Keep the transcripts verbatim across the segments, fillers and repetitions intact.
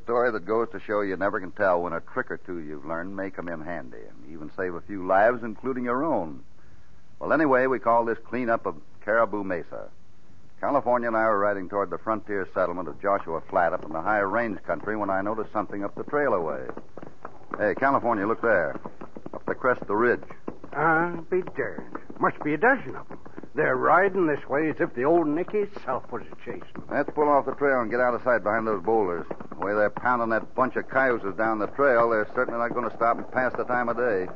story that goes to show you never can tell when a trick or two you've learned may come in handy and even save a few lives, including your own. Well, anyway, we call this cleanup of Caribou Mesa. California and I were riding toward the frontier settlement of Joshua Flat up in the high range country when I noticed something up the trail away. Hey, California, look there. Up the crest of the ridge. Ah, be darned. Must be a dozen of them. They're riding this way as if the old Nicky itself was a chasing them. Let's pull off the trail and get out of sight behind those boulders. The way they're pounding that bunch of cayuses down the trail, they're certainly not going to stop and pass the time of day.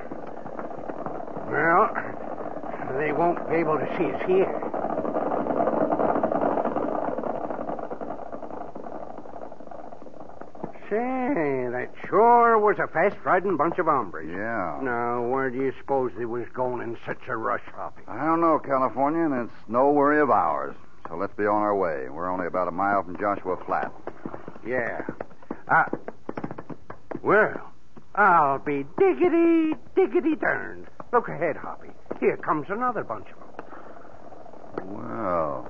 Well, they won't be able to see us here. Say, that sure was a fast-riding bunch of hombres. Yeah. Now, where do you suppose they was going in such a rush, Hoppy? I don't know, California, and it's no worry of ours. So let's be on our way. We're only about a mile from Joshua Flat. Yeah. Uh, well, I'll be diggity, diggity darned. Look ahead, Hoppy. Here comes another bunch of them. Well.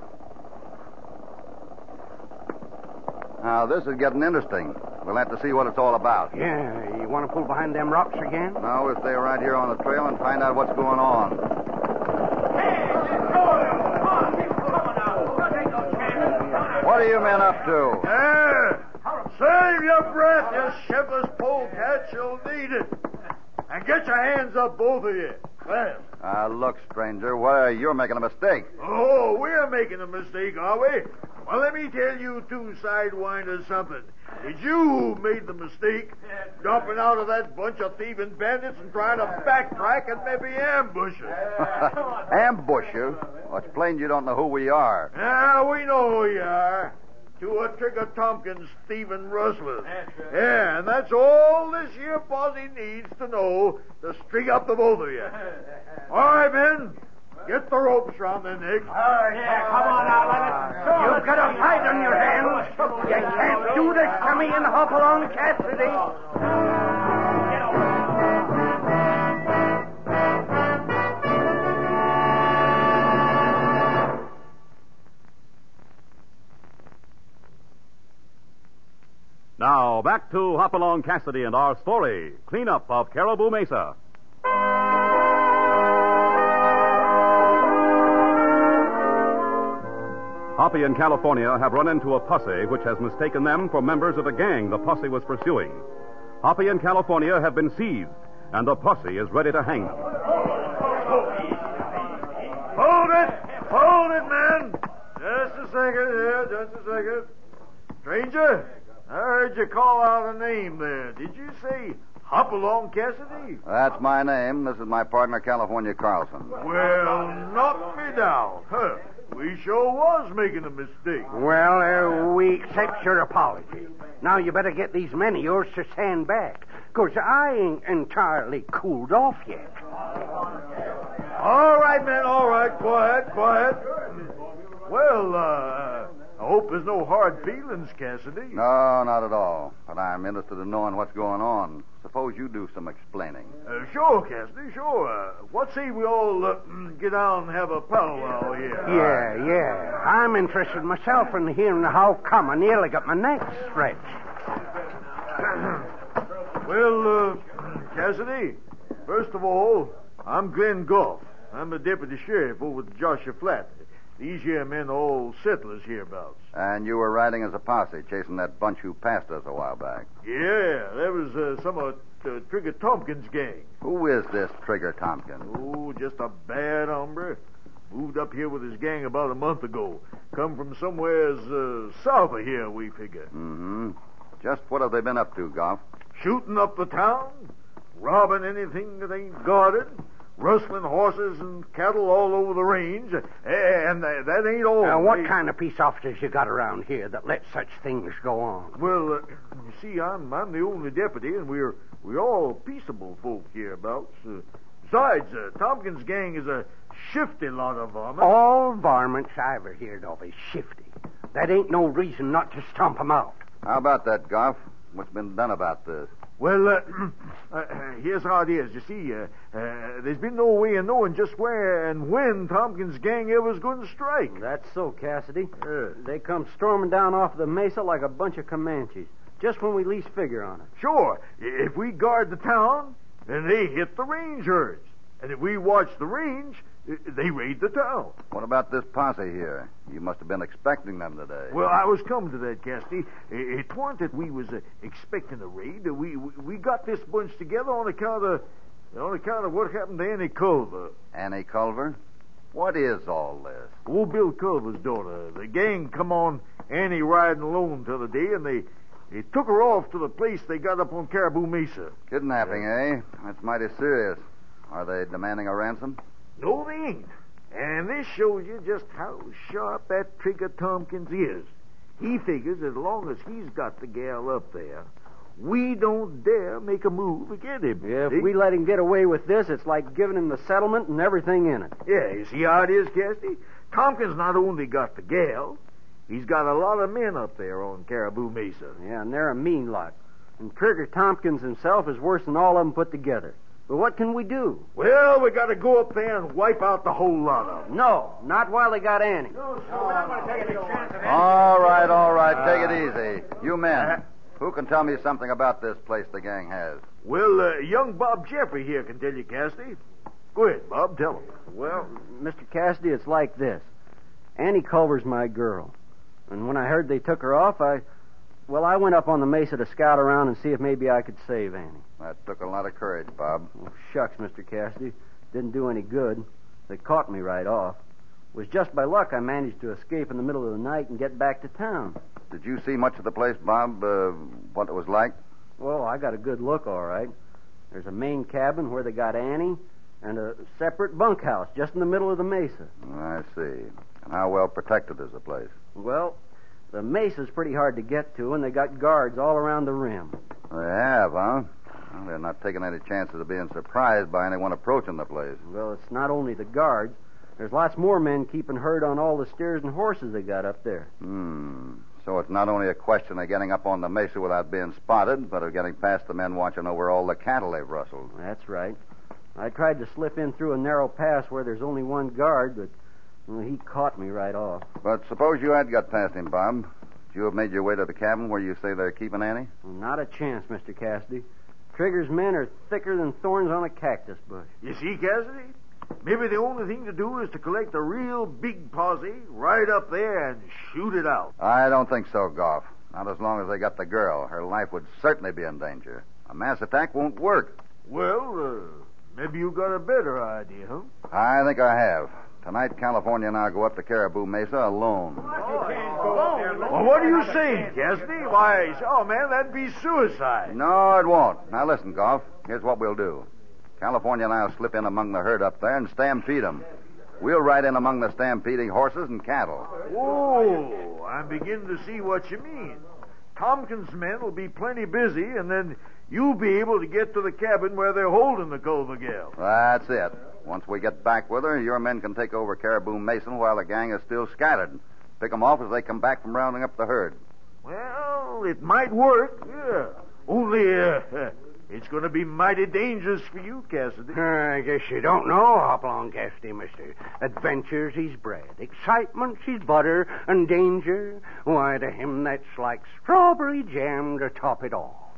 Now, this is getting interesting. We'll have to see what it's all about. Yeah, you want to pull behind them rocks again? No, we'll stay right here on the trail and find out what's going on. Hey, let's go! Come on, come on now. Take no chances. What are you men up to? There! Save your breath, you shiftless polecat. You'll need it. And get your hands up, both of you. Well. Ah, uh, look, stranger, why, you're making a mistake. Oh, we're making a mistake, are we? Well, let me tell you two sidewinders something. It's you who made the mistake, jumping out of that bunch of thieving bandits and trying to backtrack and maybe ambush us. Ambush you? Well, it's plain you don't know who we are. Yeah, we know who you are. Two of Trigger Tompkins' thieving rustlers. Yeah, and that's all this here posse needs to know to string up the both of you. All right, men. Get the ropes round their necks. All right, yeah, come on now, let us. You've got a fight on your hands. You can't do this to me and hop along, Cassidy. Now, back to Hopalong Cassidy and our story, Cleanup of Caribou Mesa. Hoppy and California have run into a posse which has mistaken them for members of a gang the posse was pursuing. Hoppy and California have been seized, and the posse is ready to hang them. Hold it! Hold it, man! Just a second here, just a second. Stranger, I heard you call out a name there. Did you say Hopalong Cassidy? That's my name. This is my partner, California Carlson. Well, knock me down. Huh. We sure was making a mistake. Well, uh, we accept your apology. Now you better get these men of yours to stand back, because I ain't entirely cooled off yet. All right, men, all right. Quiet, quiet. Well, uh, I hope there's no hard feelings, Cassidy. No, not at all. But I'm interested in knowing what's going on. Suppose you do some explaining. Uh, sure, Cassidy, sure. Uh, what say we all uh, get down and have a powwow here? Yeah, yeah. I'm interested myself in hearing how come I nearly got my neck stretched. Well, uh, Cassidy, first of all, I'm Glenn Goff. I'm the deputy sheriff over at Joshua Flat. These here men are all settlers hereabouts. And you were riding as a posse, chasing that bunch who passed us a while back. Yeah, that was uh, some of uh, Trigger Tompkins' gang. Who is this Trigger Tompkins? Oh, just a bad hombre. Moved up here with his gang about a month ago. Come from somewheres uh, south of here, we figure. Mm-hmm. Just what have they been up to, Goff? Shooting up the town, robbing anything that ain't guarded, rustling horses and cattle all over the range, and that, that ain't all. Now, what they... kind of peace officers you got around here that let such things go on? Well, uh, you see, I'm I'm the only deputy, and we're we're all peaceable folk hereabouts. Uh, besides, uh, Tompkins' gang is a shifty lot of varmints. All varmints I ever heard of is shifty. That ain't no reason not to stomp 'em out. How about that, Goff? What's been done about this? Well, uh, uh, here's how it is. You see, uh, uh, there's been no way of knowing just where and when Tompkins' gang ever was going to strike. That's so, Cassidy. Uh, They come storming down off the mesa like a bunch of Comanches. just when we least figure on it. Sure. If we guard the town, then they hit the range herds. And if we watch the range, they raid the town. What about this posse here? You must have been expecting them today. Well, I was coming to that, Cassidy. It weren't that we was uh, expecting a raid. We, we we got this bunch together on account of on account of what happened to Annie Culver. Annie Culver? What is all this? Old Bill Culver's daughter. The gang come on Annie riding alone t'other day, and they they took her off to the place they got up on Caribou Mesa. Kidnapping, eh? That's mighty serious. Are they demanding a ransom? No, they ain't. And this shows you just how sharp that Trigger Tompkins is. He figures as long as he's got the gal up there, we don't dare make a move against him. Yeah, if See? we let him get away with this, it's like giving him the settlement and everything in it. Yeah, you see how it is, Cassidy? Tompkins not only got the gal, he's got a lot of men up there on Caribou Mesa. Yeah, and they're a mean lot. And Trigger Tompkins himself is worse than all of them put together. But what can we do? Well, we got to go up there and wipe out the whole lot of them. No, not while they got Annie. No, sir, we're not going to take any chance of All right, all right. Take it easy. You men, who can tell me something about this place the gang has? Well, uh, young Bob Jeffrey here can tell you, Cassidy. Go ahead, Bob, tell him. Well, Mister Cassidy, it's like this. Annie Culver's my girl. And when I heard they took her off, I... Well, I went up on the mesa to scout around and see if maybe I could save Annie. That took a lot of courage, Bob. Oh, shucks, Mister Cassidy. Didn't do any good. They caught me right off. It was just by luck I managed to escape in the middle of the night and get back to town. Did you see much of the place, Bob? Uh, what it was like? Well, I got a good look, all right. There's a main cabin where they got Annie and a separate bunkhouse just in the middle of the mesa. I see. And how well protected is the place? Well, the mesa's pretty hard to get to, and they got guards all around the rim. They have, huh? Well, they're not taking any chances of being surprised by anyone approaching the place. Well, it's not only the guards. There's lots more men keeping herd on all the steers and horses they got up there. Hmm. So it's not only a question of getting up on the mesa without being spotted, but of getting past the men watching over all the cattle they've rustled. That's right. I tried to slip in through a narrow pass where there's only one guard, but well, he caught me right off. But suppose you had got past him, Bob. Would you have made your way to the cabin where you say they're keeping Annie? Well, not a chance, Mister Cassidy. Trigger's men are thicker than thorns on a cactus bush. You see, Cassidy? Maybe the only thing to do is to collect a real big posse right up there and shoot it out. I don't think so, Goff. Not as long as they got the girl. Her life would certainly be in danger. A mass attack won't work. Well, uh, maybe you got a better idea, huh? I think I have. Tonight, California and I go up to Caribou Mesa alone. Well, what are you saying, Cassidy? Why, oh, man, that'd be suicide. No, it won't. Now, listen, Goff. Here's what we'll do. California and I'll slip in among the herd up there and stampede them. We'll ride in among the stampeding horses and cattle. Oh, I'm beginning to see what you mean. Tompkins' men will be plenty busy, and then you'll be able to get to the cabin where they're holding the Culver gal. That's it. Once we get back with her, your men can take over Caribou Mason while the gang is still scattered. Pick them off as they come back from rounding up the herd. Well, it might work, yeah. Only, uh, it's going to be mighty dangerous for you, Cassidy. Uh, I guess you don't know Hopalong Cassidy, mister. Adventures he's bred, excitement he's butter, and danger, why, to him that's like strawberry jam to top it all.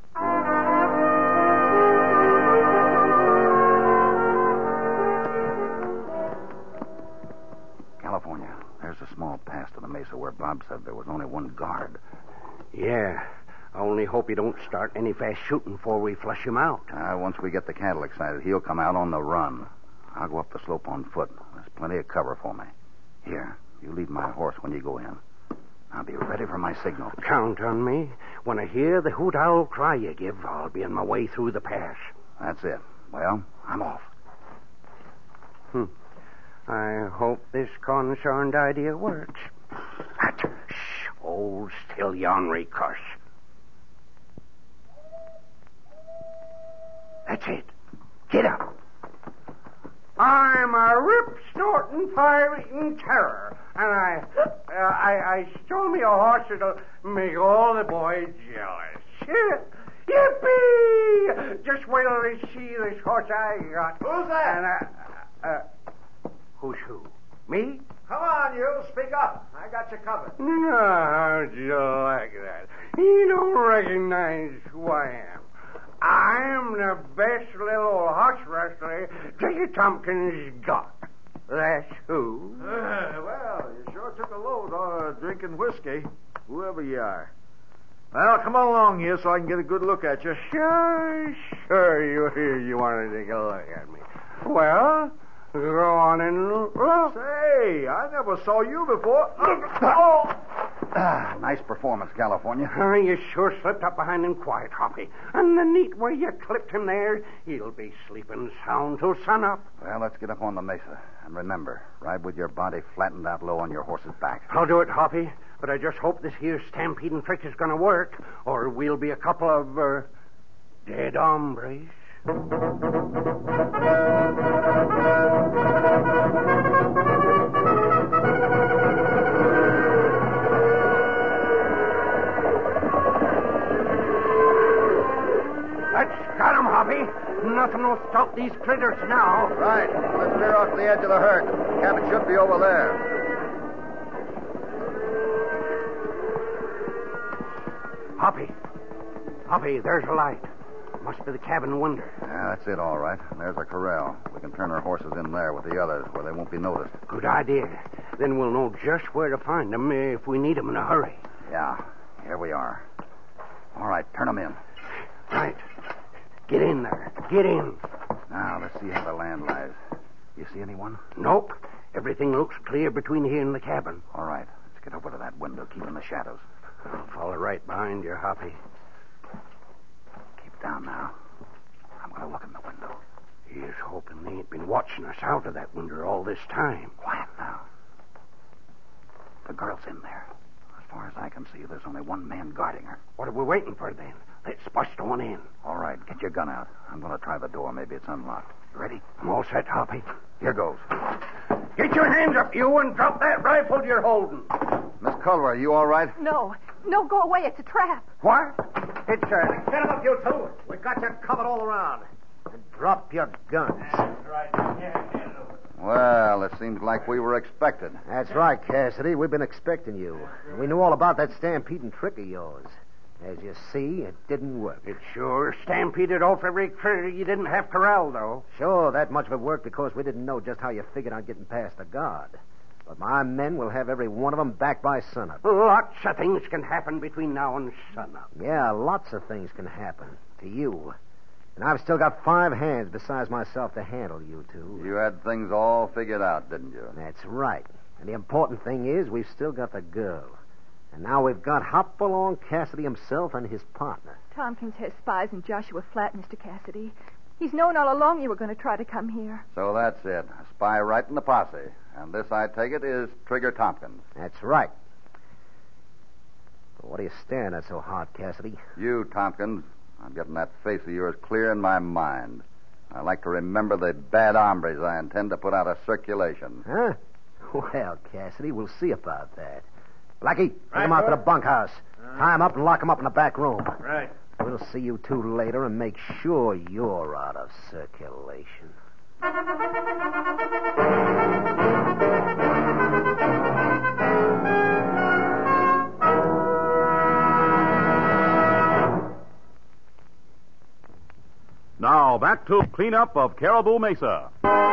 California, there's a small pass to the mesa where Bob said there was only one guard. Yeah, I only hope you don't start any fast shooting before we flush him out. Uh, once we get the cattle excited, he'll come out on the run. I'll go up the slope on foot. There's plenty of cover for me. Here, you lead my horse when you go in. I'll be ready for my signal. Count on me. When I hear the hoot owl cry you give, I'll be on my way through the pass. That's it. Well, I'm off. Hmm. I hope this concerned idea works. At, shh, hold still, you ornery cuss. That's it. Get up. I'm a rip-snorting, fire-eating terror, and I, uh, I, I stole me a horse that'll make all the boys jealous. Shit. Yippee! Just wait till they see this horse I got. Who's that? And, uh, uh, who's who? Me? Come on, you. Speak up. I got you covered. No, how'd you like that? You don't recognize who I am. I'm the best little old horse wrestler Trigger Tompkins got. That's who. Uh, well, you sure took a load on uh, drinking whiskey, whoever you are. Well, come on along here so I can get a good look at you. Sure, sure, you, you want to take a look at me. Well, go on and look. Say, I never saw you before. Oh! Ah, nice performance, California. Oh, you sure slipped up behind him quiet, Hoppy. And the neat way you clipped him there, he'll be sleeping sound till sunup. Well, let's get up on the mesa. And remember, ride with your body flattened out low on your horse's back. I'll do it, Hoppy. But I just hope this here stampeding trick is going to work, or we'll be a couple of uh, dead hombres. Let's got 'em, Hoppy. Nothing will stop these critters now. Right. Let's veer off to the edge of the herd. The cabin should be over there. Hoppy. Hoppy, there's a light. Must be the cabin window. Yeah, that's it, all right. There's a corral. We can turn our horses in there with the others where they won't be noticed. Good idea. Then we'll know just where to find them if we need them in a hurry. Yeah, here we are. All right, turn them in. Right. Get in there. Get in. Now, let's see how the land lies. You see anyone? Nope. Everything looks clear between here and the cabin. All right, let's get over to that window, keep in the shadows. I'll follow right behind you, Hoppy. Keep down now. I'm going to look in the window. He's hoping they ain't been watching us out of that window all this time. Quiet now. The girl's in there. As far as I can see, there's only one man guarding her. What are we waiting for, then? Let's bust on in. All right, get your gun out. I'm going to try the door. Maybe it's unlocked. You ready? I'm all set, Hoppy. Here goes. Get your hands up, you, and drop that rifle you're holding. Miss Culver, are you all right? No. No, go away. It's a trap. What? It's a... Get him up, you two. We got you covered all around. And drop your guns. That's right. Yeah, yeah, look. Well, it seems like we were expected. That's right, Cassidy. We've been expecting you. We knew all about that stampeding trick of yours. As you see, it didn't work. It sure stampeded off every critter you didn't have corral, though. Sure, that much of it worked because we didn't know just how you figured on getting past the guard. But my men will have every one of them back by sunup. Lots of things can happen between now and sunup. Yeah, lots of things can happen to you. And I've still got five hands besides myself to handle you two. You had things all figured out, didn't you? That's right. And the important thing is we've still got the girl. And now we've got Hopalong Cassidy himself and his partner. Tompkins has spies in Joshua Flat, Mister Cassidy. He's known all along you were going to try to come here. So that's it. A spy right in the posse. And this, I take it, is Trigger Tompkins. That's right. But what are you staring at so hard, Cassidy? You, Tompkins. I'm getting that face of yours clear in my mind. I like to remember the bad hombres I intend to put out of circulation. Huh? Well, Cassidy, we'll see about that. Blackie, take Right, him out to sir. the bunkhouse. Tie him up and lock him up in the back room. Right. We'll see you two later and make sure you're out of circulation. Now, back to cleanup of Caribou Mesa.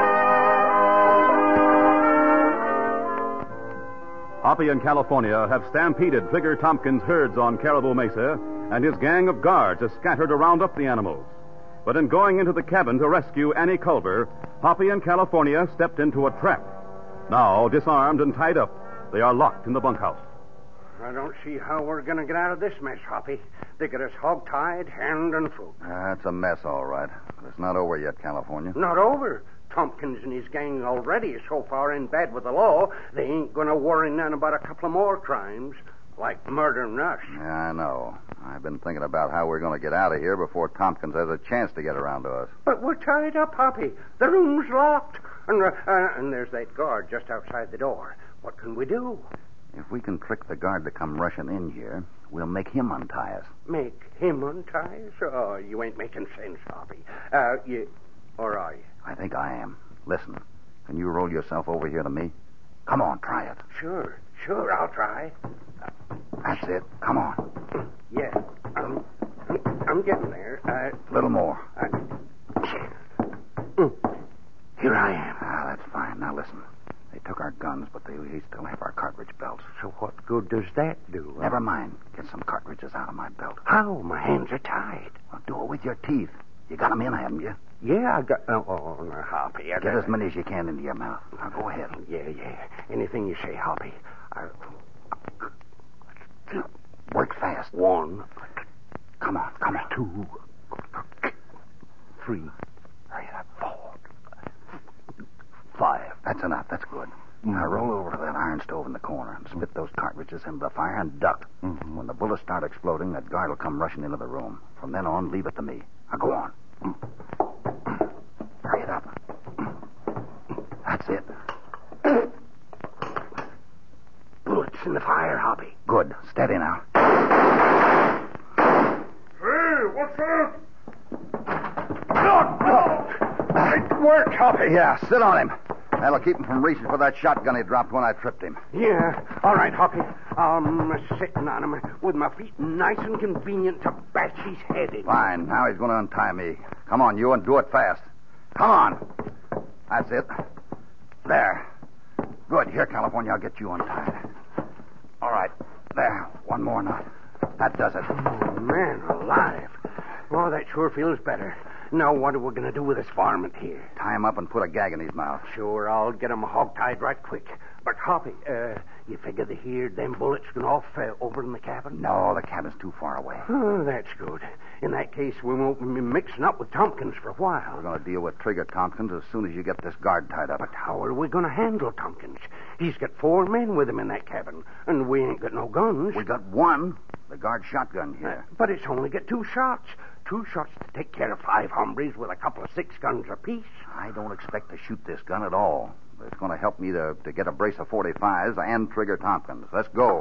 Hoppy and California have stampeded Trigger Tompkins' herds on Caribou Mesa, and his gang of guards is scattered to round up the animals. But in going into the cabin to rescue Annie Culver, Hoppy and California stepped into a trap. Now, disarmed and tied up, they are locked in the bunkhouse. I don't see how we're going to get out of this mess, Hoppy. They get us hog-tied, hand and foot. Uh, it's a mess, all right. But it's not over yet, California. Not over. Tompkins and his gang already is so far in bed with the law, they ain't going to worry none about a couple of more crimes, like murdering us. Yeah, I know. I've been thinking about how we're going to get out of here before Tompkins has a chance to get around to us. But we're tied up, Hoppy. The room's locked. And, uh, uh, and there's that guard just outside the door. What can we do? If we can trick the guard to come rushing in here, we'll make him untie us. Make him untie us? Oh, you ain't making sense, Hoppy. Uh, you... Or are you? I think I am. Listen, can you roll yourself over here to me? Come on, try it. Sure, sure, I'll try. That's it. Come on. Yeah, I'm, I'm getting there. A little more. I, mm, here I am. Ah, that's fine. Now listen. They took our guns, but they, we still have our cartridge belts. So what good does that do? Never mind. Get some cartridges out of my belt. How? My hands are tied. Well, do it with your teeth. You got them in, haven't you? Yeah, I got... Oh, oh no, Hoppy. I Get got, as many as you can into your mouth. Now, go ahead. Yeah, yeah. Anything you say, Hoppy. I... Work fast. One. Come on, come on. Two. Three. Hurry up. Four. Five. That's enough. That's good. Now roll over to that iron stove in the corner and spit those cartridges into the fire and duck. Mm-hmm. When the bullets start exploding, that guard will come rushing into the room. From then on, leave it to me. Now go on. Hurry it up. That's it. Bullets in the fire, Hoppy. Good. Steady now. Hey, what's that? Look, look. It worked, Hoppy. Yeah, sit on him. That'll keep him from reaching for that shotgun he dropped when I tripped him. Yeah. All right, Hoppy. I'm sitting on him with my feet nice and convenient to bash his head in. Fine. Now he's going to untie me. Come on, you, and do it fast. Come on. That's it. There. Good. Here, California, I'll get you untied. All right. There. One more knot. That does it. Oh, man alive. Oh, that sure feels better. Now, what are we going to do with this varmint here? Tie him up and put a gag in his mouth. Sure, I'll get him hog-tied right quick. But, Hoppy, uh, you figure the here, them bullets going off uh, over in the cabin? No, the cabin's too far away. Oh, that's good. In that case, we won't be mixing up with Tompkins for a while. We're going to deal with Trigger Tompkins as soon as you get this guard tied up. But how are we going to handle Tompkins? He's got four men with him in that cabin, and we ain't got no guns. We got one. The guard shotgun here. Uh, but it's only got two shots. Two shots to take care of five hombres with a couple of six guns apiece. I don't expect to shoot this gun at all. It's going to help me to, to get a brace of forty-fives and Trigger Tompkins. Let's go.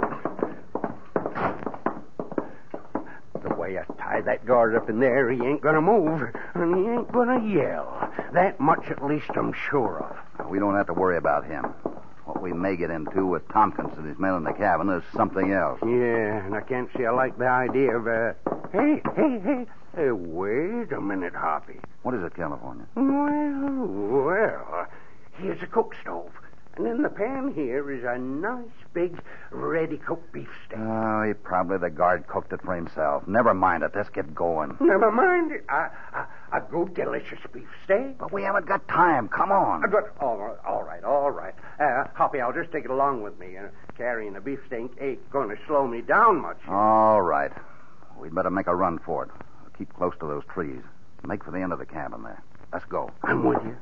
The way I tie that guard up in there, he ain't going to move, and he ain't going to yell. That much at least I'm sure of. We don't have to worry about him. What we may get into with Tompkins and his men in the cabin is something else. Yeah, and I can't say I like the idea of, uh... Hey, hey, hey. Hey, wait a minute, Hoppy. What is it, California? Well, well, here's a cook stove. And in the pan here is a nice, big, ready-cooked beefsteak. Oh, he probably the guard cooked it for himself. Never mind it. Let's get going. Never mind it. A, a, a good, delicious beefsteak. But we haven't got time. Come on. Uh, But, all right, all right, all right. Uh, Hoppy, I'll just take it along with me. Uh, carrying a beefsteak ain't going to slow me down much. All right. We'd better make a run for it. Keep close to those trees. Make for the end of the cabin there. Let's go. I'm with you.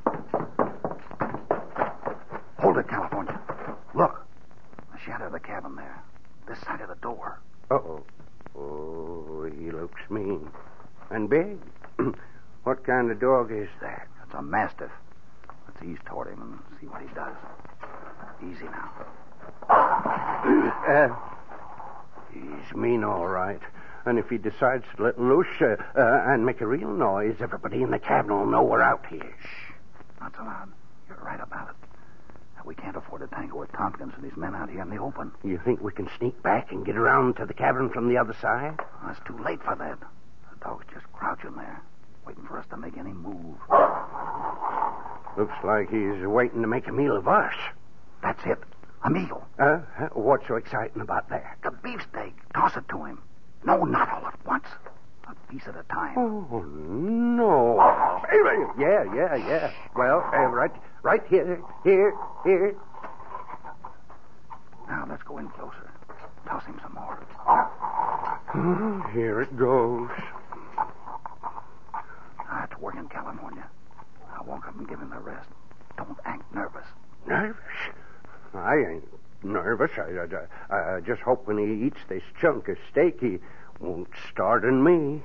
Hold it, California. Look. The shadow of the cabin there. This side of the door. Uh-oh. Oh, he looks mean. And big. What kind of dog is that? It's a mastiff. Let's ease toward him and see what he does. Easy now. Uh, he's mean, all right. And if he decides to let loose uh, uh, and make a real noise, everybody in the cabin will know we're out here. Shh. Not so loud. You're right about it. We can't afford to tangle with Tompkins and his men out here in the open. You think we can sneak back and get around to the cabin from the other side? Well, it's too late for that. The dog's just crouching there, waiting for us to make any move. Looks like he's waiting to make a meal of us. That's it. A meal. Uh, what's so exciting about that? The beefsteak. Toss it to him. No, not all at once. A piece at a time. Oh, no. Yeah, yeah, yeah. Well, uh, right, right here, here, here. Now, let's go in closer. Toss him some more. Oh, here it goes. Ah, it's working, California. I'll walk up and give him the rest. Don't act nervous. Nervous? I ain't nervous. I, I, I just hope when he eats this chunk of steak, he won't start on me.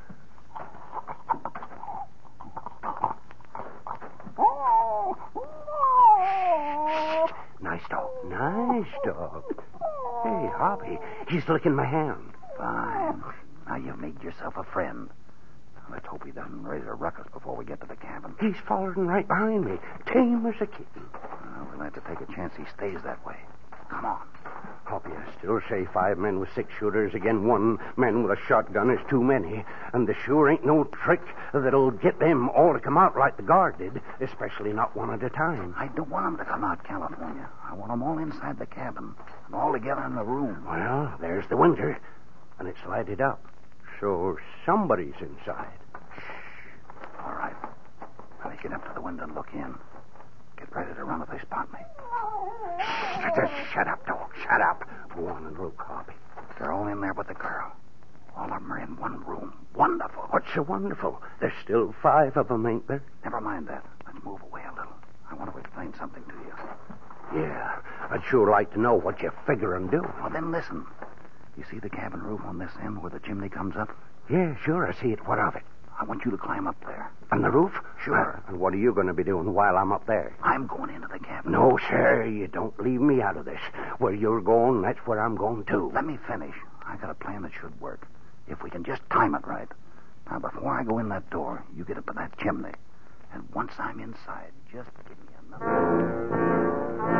Nice dog. Nice dog. Hey, Hoppy, he's licking my hand. Fine. Now you've made yourself a friend. Let's hope he doesn't raise a ruckus before we get to the cabin. He's following right behind me, tame as a kitten. Well, we'll have to take a chance he stays that way. Come on. Hoppy, I still say five men with six shooters against one man with a shotgun is too many. And there sure ain't no trick that'll get them all to come out like the guard did, especially not one at a time. I don't want them to come out, California. I want them all inside the cabin and all together in the room. Well, there's the window, and it's lighted up. So somebody's inside. All right. Let me get up to the window and look in. Get ready to run if they spot me. Shh, just shut up, dog. Shut up. Go on and look, Hoppy. They're all in there but the girl. All of them are in one room. Wonderful. What's so wonderful? There's still five of them, ain't there? Never mind that. Let's move away a little. I want to explain something to you. Yeah, I'd sure like to know what you figure on doing. Well, then listen. You see the cabin roof on this end where the chimney comes up? Yeah, sure, I see it. What of it? I want you to climb up there. On the roof? Sure. Uh, and what are you going to be doing while I'm up there? I'm going into the cabin. No, sir, you don't leave me out of this. Where you're going, that's where I'm going, too. Let me finish. I got a plan that should work. If we can just time it right. Now, before I go in that door, you get up to that chimney. And once I'm inside, just give me another...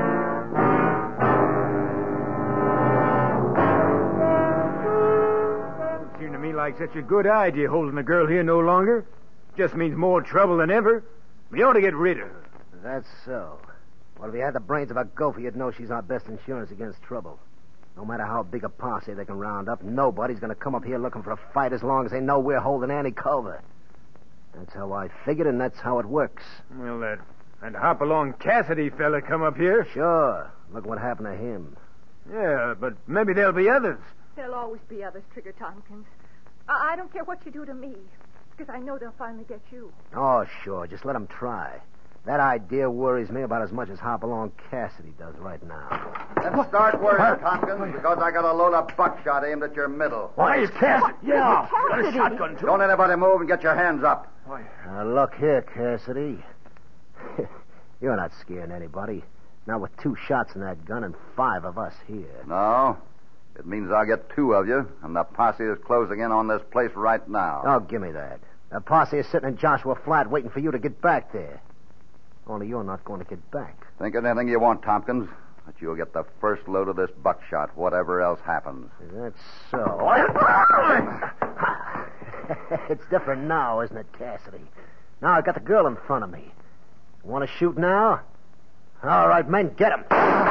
Seemed to me like such a good idea holding the girl here no longer. Just means more trouble than ever. We ought to get rid of her. That's so. Well, if you had the brains of a gopher, you'd know she's our best insurance against trouble. No matter how big a posse they can round up, nobody's going to come up here looking for a fight as long as they know we're holding Annie Culver. That's how I figured, and that's how it works. Well, that, that Hopalong Cassidy fella come up here. Sure. Look what happened to him. Yeah, but maybe there'll be others. There'll always be others, Trigger Tompkins. I, I don't care what you do to me, because I know they'll finally get you. Oh, sure. Just let them try. That idea worries me about as much as Hopalong Cassidy does right now. Let's start worrying, Tompkins, because I got a load of buckshot aimed at your middle. Why, it's Cassidy. Yeah. Got a shotgun, too. Don't anybody move and get your hands up. Now, look here, Cassidy. You're not scaring anybody. Not with two shots in that gun and five of us here. No. It means I'll get two of you, and the posse is closing in on this place right now. Oh, give me that. The posse is sitting in Joshua Flat waiting for you to get back there. Only you're not going to get back. Think of anything you want, Tompkins, but you'll get the first load of this buckshot, whatever else happens. That's so. It's different now, isn't it, Cassidy? Now I've got the girl in front of me. Want to shoot now? All right, men, get him.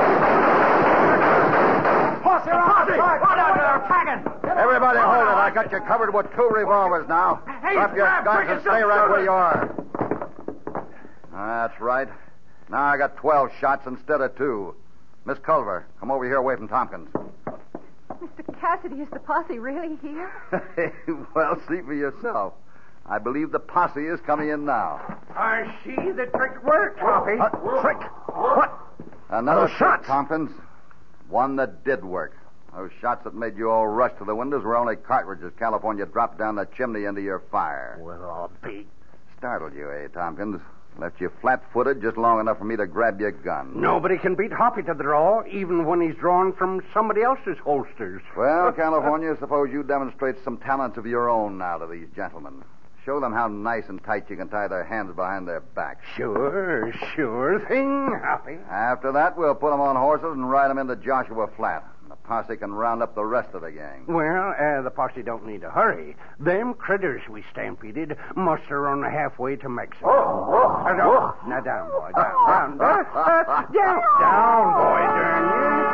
Everybody hold it. I got you covered with two revolvers now. Hey, Drop your grab, guns break and it, stay some right where sort you are. That's right. Now I got twelve shots instead of two. Miss Culver, come over here away from Tompkins. Mister Cassidy, is the posse really here? Well, see for yourself. I believe the posse is coming in now. I see the trick worked, Hoppy. Uh, trick? What? Another Those trick, shots. Tompkins. One that did work. Those shots that made you all rush to the windows were only cartridges California dropped down the chimney into your fire. Well, I'll be... Startled you, eh, Tompkins? Left you flat-footed just long enough for me to grab your gun. Nobody can beat Hoppy to the draw, even when he's drawn from somebody else's holsters. Well, California, suppose you demonstrate some talents of your own now to these gentlemen. Show them how nice and tight you can tie their hands behind their backs. Sure, sure thing, Hoppy. After that, we'll put them on horses and ride them into Joshua Flat. And the posse can round up the rest of the gang. Well, uh, the posse don't need to hurry. Them critters we stampeded must have run halfway to Mexico. Oh, oh, now, now down, boy, down, down, down, uh, down, down, boy, darn you.